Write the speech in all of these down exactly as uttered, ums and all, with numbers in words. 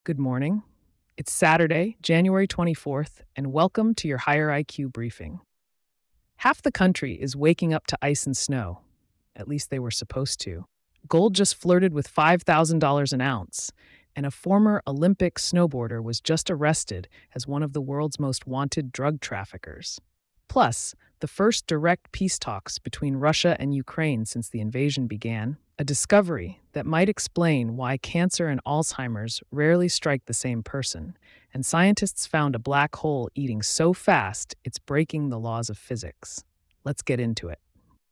Good morning. It's Saturday, January twenty-fourth, and welcome to your Higher I Q briefing. Half the country is waking up to ice and snow. At least they were supposed to. Gold just flirted with five thousand dollars an ounce, and a former Olympic snowboarder was just arrested as one of the world's most wanted drug traffickers. Plus, the first direct peace talks between Russia and Ukraine since the invasion began, a discovery that might explain why cancer and Alzheimer's rarely strike the same person, and scientists found a black hole eating so fast it's breaking the laws of physics. Let's get into it.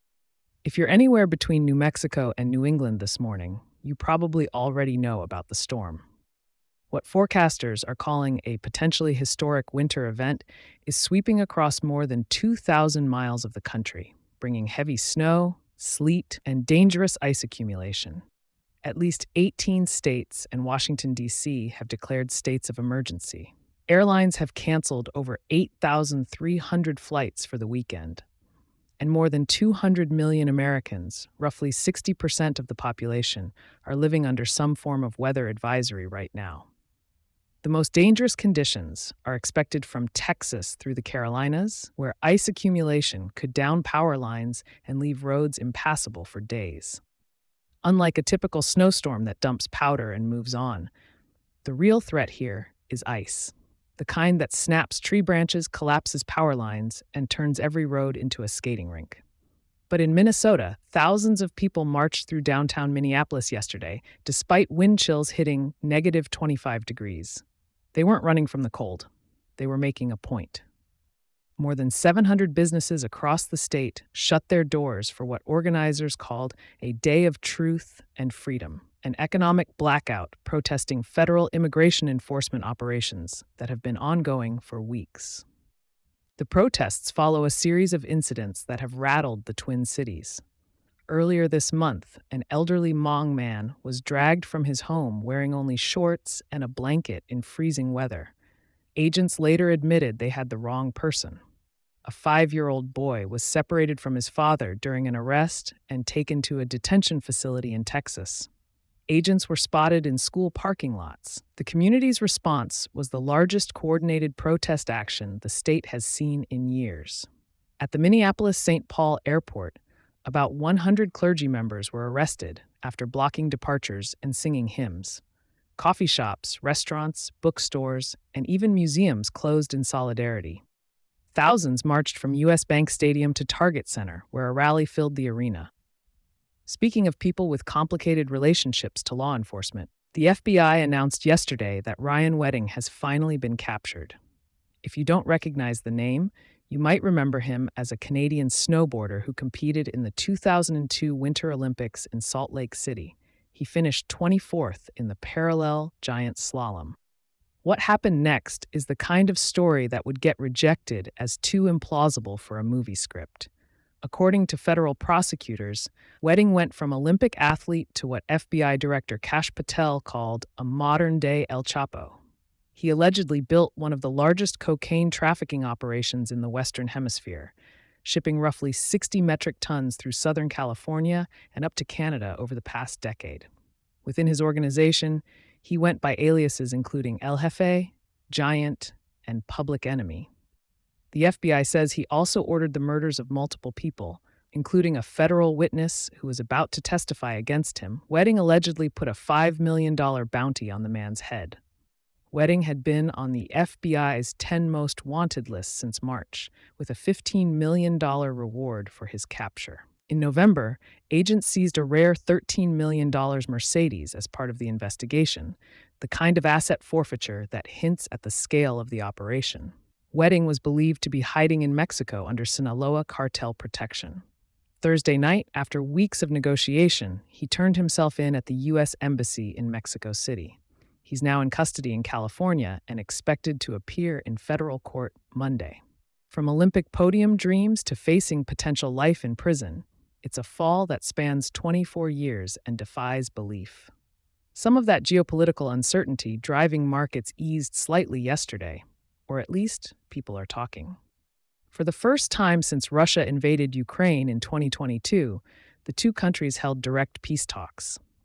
If you're anywhere between New Mexico and New England this morning, you probably already know about the storm. What forecasters are calling a potentially historic winter event is sweeping across more than two thousand miles of the country, bringing heavy snow, sleet, and dangerous ice accumulation. At least eighteen states and Washington, D C have declared states of emergency. Airlines have canceled over eight thousand three hundred flights for the weekend. And more than two hundred million Americans, roughly sixty percent of the population, are living under some form of weather advisory right now. The most dangerous conditions are expected from Texas through the Carolinas, where ice accumulation could down power lines and leave roads impassable for days. Unlike a typical snowstorm that dumps powder and moves on, the real threat here is ice, the kind that snaps tree branches, collapses power lines, and turns every road into a skating rink. But in Minnesota, thousands of people marched through downtown Minneapolis yesterday, despite wind chills hitting negative twenty-five degrees. They weren't running from the cold. They were making a point. More than seven hundred businesses across the state shut their doors for what organizers called a Day of Truth and Freedom, an economic blackout protesting federal immigration enforcement operations that have been ongoing for weeks. The protests follow a series of incidents that have rattled the Twin Cities. Earlier this month, an elderly Hmong man was dragged from his home wearing only shorts and a blanket in freezing weather. Agents later admitted they had the wrong person. A five-year-old boy was separated from his father during an arrest and taken to a detention facility in Texas. Agents were spotted in school parking lots. The community's response was the largest coordinated protest action the state has seen in years. At the Minneapolis-Saint Paul Airport, about one hundred clergy members were arrested after blocking departures and singing hymns. Coffee shops, restaurants, bookstores, and even museums closed in solidarity. Thousands marched from U S Bank Stadium to Target Center, where a rally filled the arena. Speaking of people with complicated relationships to law enforcement, the F B I announced yesterday that Ryan Wedding has finally been captured. If you don't recognize the name, you might remember him as a Canadian snowboarder who competed in the two thousand two Winter Olympics in Salt Lake City. He finished twenty-fourth in the parallel giant slalom. What happened next is the kind of story that would get rejected as too implausible for a movie script. According to federal prosecutors, Wedding went from Olympic athlete to what F B I Director Kash Patel called a modern-day El Chapo. He allegedly built one of the largest cocaine trafficking operations in the Western Hemisphere, shipping roughly sixty metric tons through Southern California and up to Canada over the past decade. Within his organization, he went by aliases including El Jefe, Giant, and Public Enemy. The F B I says he also ordered the murders of multiple people, including a federal witness who was about to testify against him. Wedding allegedly put a five million dollars bounty on the man's head. Wedding had been on the F B I's ten most wanted list since March, with a fifteen million dollars reward for his capture. In November, agents seized a rare thirteen million dollars Mercedes as part of the investigation, the kind of asset forfeiture that hints at the scale of the operation. Wedding was believed to be hiding in Mexico under Sinaloa cartel protection. Thursday night, after weeks of negotiation, he turned himself in at the U S Embassy in Mexico City. He's now in custody in California and expected to appear in federal court Monday. From Olympic podium dreams to facing potential life in prison, it's a fall that spans twenty-four years and defies belief. Some of that geopolitical uncertainty driving markets eased slightly yesterday, or at least people are talking. For the first time since Russia invaded Ukraine in twenty twenty-two, the two countries held direct peace talks.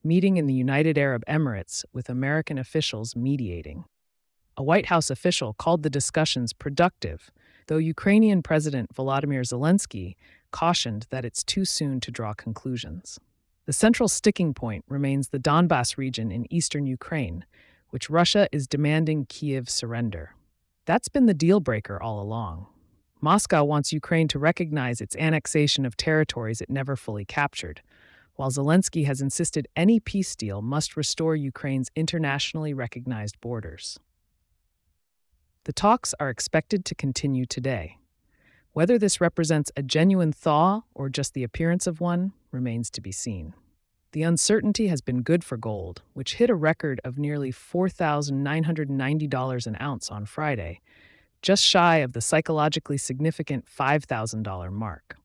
meeting in the United Arab Emirates with American officials mediating. A White House official called the discussions productive, though Ukrainian President Volodymyr Zelensky cautioned that it's too soon to draw conclusions. The central sticking point remains the Donbas region in eastern Ukraine, which Russia is demanding Kyiv surrender. That's been the deal-breaker all along. Moscow wants Ukraine to recognize its annexation of territories it never fully captured, while Zelensky has insisted any peace deal must restore Ukraine's internationally recognized borders. The talks are expected to continue today. Whether this represents a genuine thaw or just the appearance of one remains to be seen. The uncertainty has been good for gold, which hit a record of nearly four thousand nine hundred ninety dollars an ounce on Friday, just shy of the psychologically significant five thousand dollars mark.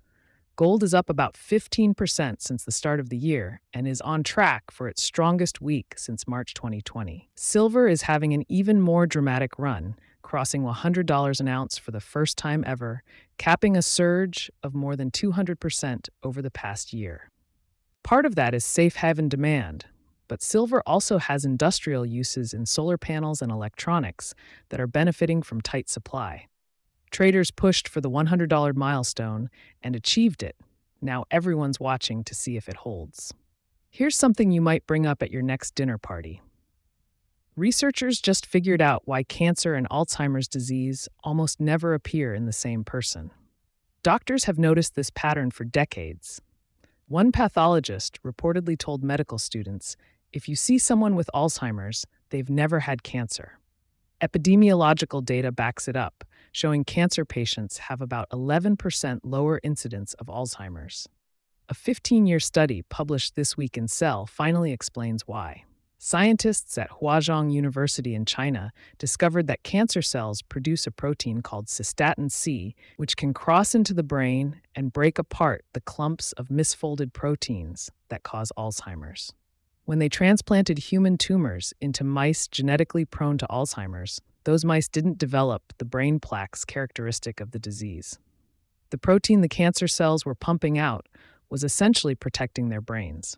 Gold is up about fifteen percent since the start of the year and is on track for its strongest week since March twenty twenty. Silver is having an even more dramatic run, crossing one hundred dollars an ounce for the first time ever, capping a surge of more than two hundred percent over the past year. Part of that is safe haven demand, but silver also has industrial uses in solar panels and electronics that are benefiting from tight supply. Traders pushed for the one hundred dollars milestone and achieved it. Now everyone's watching to see if it holds. Here's something you might bring up at your next dinner party. Researchers just figured out why cancer and Alzheimer's disease almost never appear in the same person. Doctors have noticed this pattern for decades. One pathologist reportedly told medical students, if you see someone with Alzheimer's, they've never had cancer. Epidemiological data backs it up, showing cancer patients have about eleven percent lower incidence of Alzheimer's. A fifteen-year study published this week in Cell finally explains why. Scientists at Huazhong University in China discovered that cancer cells produce a protein called cystatin C, which can cross into the brain and break apart the clumps of misfolded proteins that cause Alzheimer's. When they transplanted human tumors into mice genetically prone to Alzheimer's, those mice didn't develop the brain plaques characteristic of the disease. The protein the cancer cells were pumping out was essentially protecting their brains.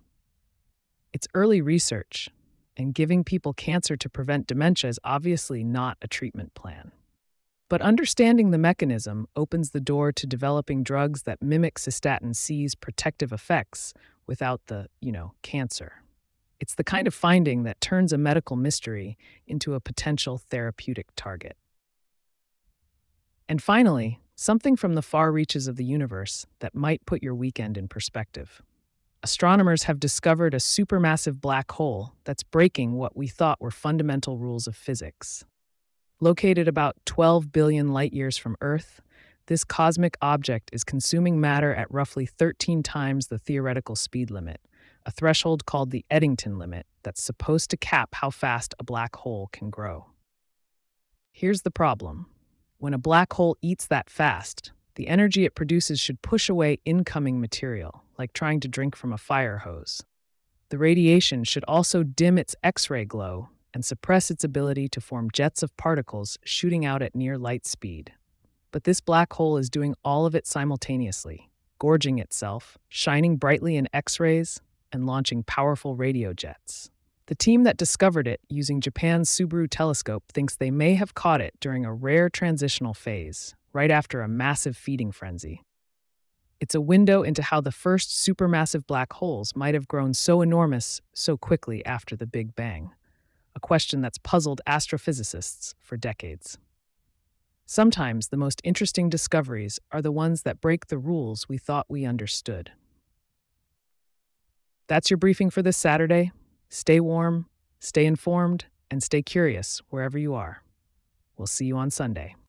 It's early research, and giving people cancer to prevent dementia is obviously not a treatment plan. But understanding the mechanism opens the door to developing drugs that mimic cystatin C's protective effects without the, you know, cancer. It's the kind of finding that turns a medical mystery into a potential therapeutic target. And finally, something from the far reaches of the universe that might put your weekend in perspective. Astronomers have discovered a supermassive black hole that's breaking what we thought were fundamental rules of physics. Located about twelve billion light-years from Earth, this cosmic object is consuming matter at roughly thirteen times the theoretical speed limit, a threshold called the Eddington limit that's supposed to cap how fast a black hole can grow. Here's the problem. When a black hole eats that fast, the energy it produces should push away incoming material, like trying to drink from a fire hose. The radiation should also dim its X-ray glow and suppress its ability to form jets of particles shooting out at near light speed. But this black hole is doing all of it simultaneously, gorging itself, shining brightly in X-rays, and launching powerful radio jets. The team that discovered it using Japan's Subaru telescope thinks they may have caught it during a rare transitional phase, right after a massive feeding frenzy. It's a window into how the first supermassive black holes might have grown so enormous so quickly after the Big Bang, a question that's puzzled astrophysicists for decades. Sometimes the most interesting discoveries are the ones that break the rules we thought we understood. That's your briefing for this Saturday. Stay warm, stay informed, and stay curious wherever you are. We'll see you on Sunday.